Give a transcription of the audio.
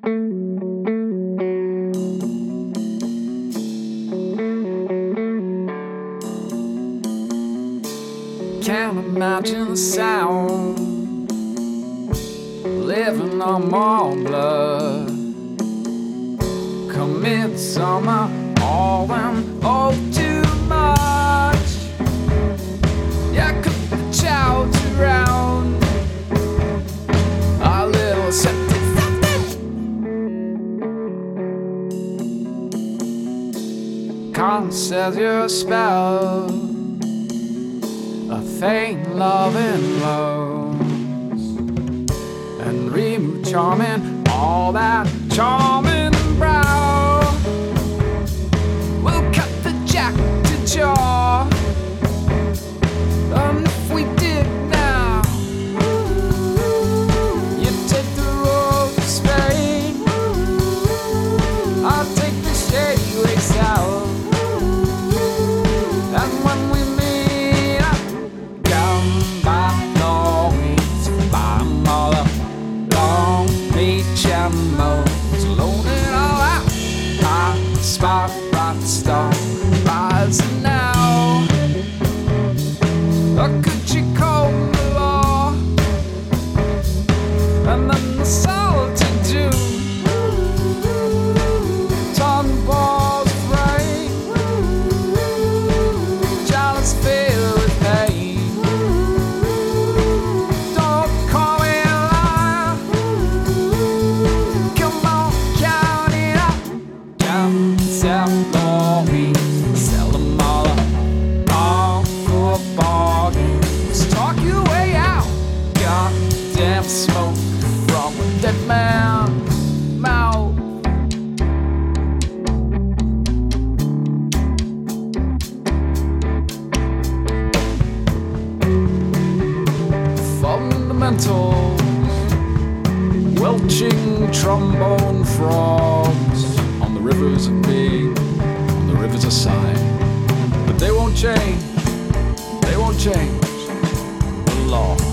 Can't imagine the sound living on more blood. Commit summer all and all too much. Yeah, cook the child around a little septic something. Can't sell your spell. A faint love in lows and remove charming all that charming brow. We'll cut the jack to jaw, and if we did now, you take the road to Spain, I'll take the shady way south, and when we load it all out. Hot spot, rock star, rising now. Or could you call the law? And then the solitude too. Torn balls of rain, jealous filled with pain. Don't call me a liar. Sell them all up, all for a bargain. Just talk your way out. Goddamn smoke from a dead man's mouth. Fundamentals, welching trombone frogs on the rivers of being, on the rivers of sighing. But they won't change the law.